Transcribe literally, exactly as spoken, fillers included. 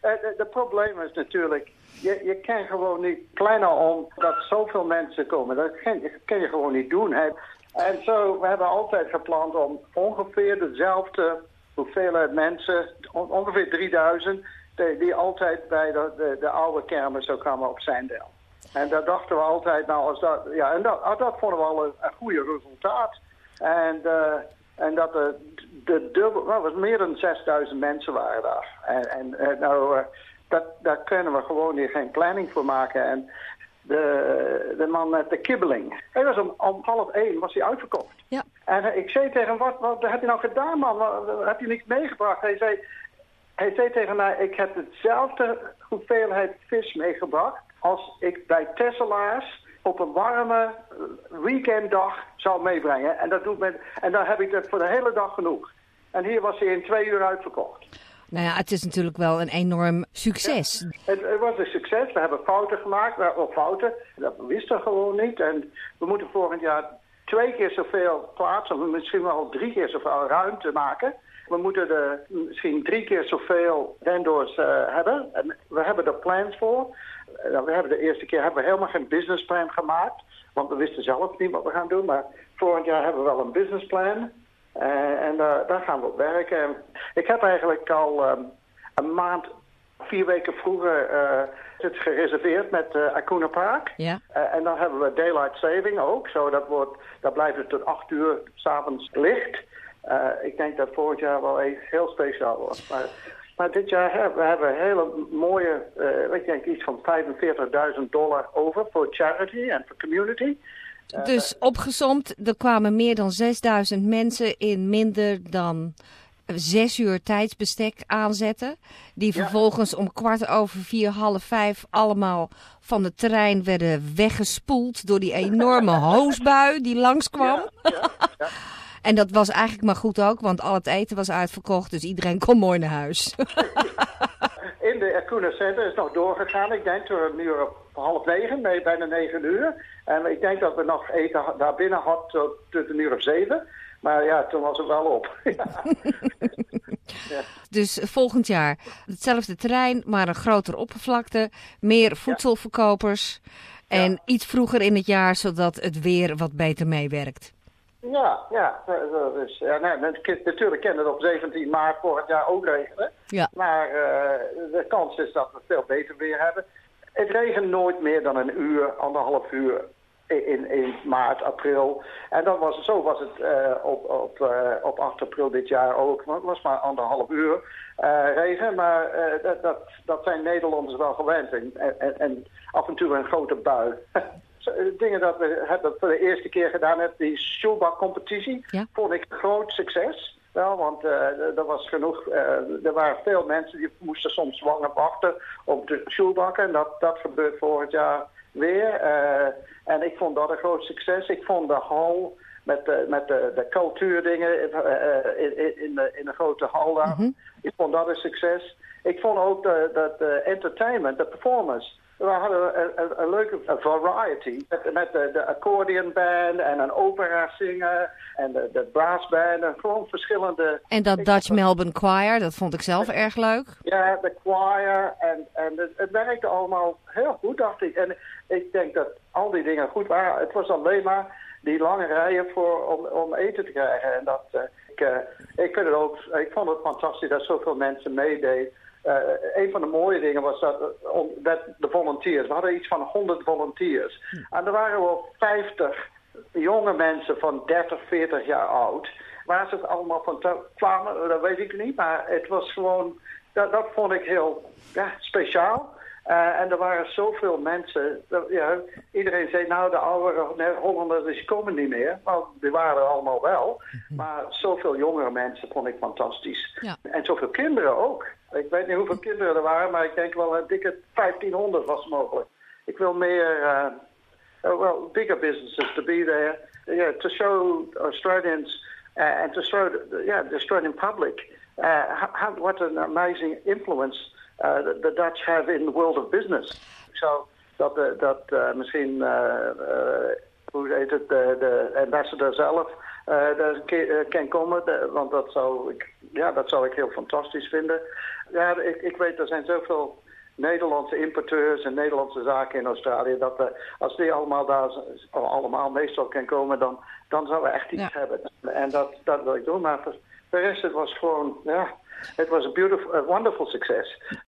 Het probleem is natuurlijk, je, je kan gewoon niet plannen om dat zoveel mensen komen. Dat kan, kan je gewoon niet doen. Hè. En zo, we hebben altijd gepland om ongeveer dezelfde hoeveelheid mensen, on, ongeveer drieduizend, die, die altijd bij de, de, de oude kermis zou komen op Zijndel. En daar dachten we altijd, nou, als dat, ja, en dat, dat vonden we al een, een goede resultaat. En, uh, en dat de, de dubbel, nou, was meer dan zesduizend mensen waren daar. En, en, en nou, uh, dat, daar kunnen we gewoon hier geen planning voor maken. En de, de man met de kibbeling, hij was om, om half één was hij uitverkocht. Ja. En uh, ik zei tegen hem, wat, wat heb je nou gedaan, man? Wat, wat, heb je niks meegebracht? Hij zei, hij zei tegen mij, ik heb hetzelfde hoeveelheid vis meegebracht als ik bij Tesselaars op een warme weekenddag zou meebrengen. En dat doet men, en dan heb ik het voor de hele dag genoeg. En hier was hij in twee uur uitverkocht. Nou ja, het is natuurlijk wel een enorm succes. Ja, het, het was een succes. We hebben fouten gemaakt. We hebben fouten. Dat wisten we gewoon niet. En we moeten volgend jaar twee keer zoveel plaatsen, misschien wel drie keer zoveel ruimte maken. We moeten er misschien drie keer zoveel vendors uh, hebben. En we hebben er plans voor. Uh, we hebben de eerste keer hebben we helemaal geen businessplan gemaakt. Want we wisten zelf niet wat we gaan doen. Maar vorig jaar hebben we wel een businessplan. Uh, en uh, daar gaan we op werken. Ik heb eigenlijk al um, een maand, vier weken vroeger uh, het gereserveerd met uh, Akuna Park. Ja. Uh, en dan hebben we daylight saving ook. Zo dat wordt, dat blijft het tot acht uur 's avonds licht. Uh, ik denk dat volgend jaar wel echt heel speciaal wordt. Maar, maar dit jaar hebben we hebben een hele mooie, uh, ik denk iets van vijfenveertigduizend dollar over voor charity en voor community. Uh, Dus opgesomd, er kwamen meer dan zesduizend mensen in minder dan zes uur tijdsbestek aanzetten. Die vervolgens ja. om kwart over vier, half vijf allemaal van de terrein werden weggespoeld door die enorme hoosbui die langskwam. Ja, ja, ja. En dat was eigenlijk maar goed ook, want al het eten was uitverkocht, dus iedereen kon mooi naar huis. In de Akuna Center is nog doorgegaan. Ik denk tot een uur op half negen, nee, bijna negen uur. En ik denk dat we nog eten daar binnen hadden tot, tot een uur of zeven. Maar ja, toen was het wel op. ja. Ja. Dus volgend jaar hetzelfde terrein, maar een grotere oppervlakte, meer voedselverkopers en ja. iets vroeger in het jaar, zodat het weer wat beter meewerkt. Ja, ja. Dus, ja nee, natuurlijk kan het op zeventien maart vorig jaar ook regenen. Ja. Maar uh, de kans is dat we veel beter weer hebben. Het regent nooit meer dan een uur, anderhalf uur in, in maart, april. En dan was het, zo was het uh, op, op, uh, op acht april dit jaar ook. Maar het was maar anderhalf uur uh, regen. Maar uh, dat, dat, dat zijn Nederlanders wel gewend. En, en, en af en toe een grote bui. Dingen dat we hebben voor de eerste keer gedaan hebben, die Schulbach-competitie, ja. vond ik een groot succes. Wel, want uh, er was genoeg, uh, er waren veel mensen die moesten soms langer wachten op de Schulbach. En dat, dat gebeurt volgend jaar weer. Uh, en ik vond dat een groot succes. Ik vond de hal met de, met de, de cultuurdingen uh, in, in, de, in de grote hal daar. Mm-hmm. Ik vond dat een succes. Ik vond ook dat de entertainment, de performance. We hadden een, een, een leuke variety met, met de, de accordeonband en een opera zingen en de, de brassband en gewoon verschillende... En dat Dutch Melbourne Choir, dat vond ik zelf erg leuk. Ja, de choir en, en het, het werkte allemaal heel goed, dacht ik. En ik denk dat al die dingen goed waren. Het was alleen maar die lange rijen voor, om, om eten te krijgen. En dat, uh, ik, uh, ik, vind het ook, ik vond het fantastisch dat zoveel mensen meededen. Uh, een van de mooie dingen was dat, uh, dat de volunteers, we hadden iets van honderd volunteers. Hm. En er waren wel vijftig jonge mensen van dertig, veertig jaar oud. Waar ze het allemaal van kwamen, dat weet ik niet. Maar het was gewoon, dat, dat vond ik heel ja, speciaal. Uh, en er waren zoveel mensen. Dat, ja, iedereen zei, nou de oude Hollanders die komen niet meer. Nou, die waren er allemaal wel. Hm. Maar zoveel jongere mensen vond ik fantastisch. Ja. En zoveel kinderen ook. Ik weet niet hoeveel kinderen er waren, maar ik denk wel een dikke vijftienhonderd was mogelijk. Ik wil meer, uh, uh, well, bigger businesses to be there, yeah, to show Australians uh, and to show the, yeah, the Australian public uh, how, what an amazing influence uh, the, the Dutch have in the world of business. So dat, uh, dat uh, misschien, uh, uh, hoe heet het, de, de ambassador zelf uh, daar een keer uh, kan komen. De, want dat zou, ik, ja, dat zou ik heel fantastisch vinden. Ja, ik, ik weet, er zijn zoveel Nederlandse importeurs en Nederlandse zaken in Australië. Dat uh, als die allemaal daar allemaal meestal kan komen, dan, dan zouden we echt iets ja. hebben. En dat, dat wil ik doen. Maar voor de rest, het was gewoon, ja, het was a beautiful, a wonderful success.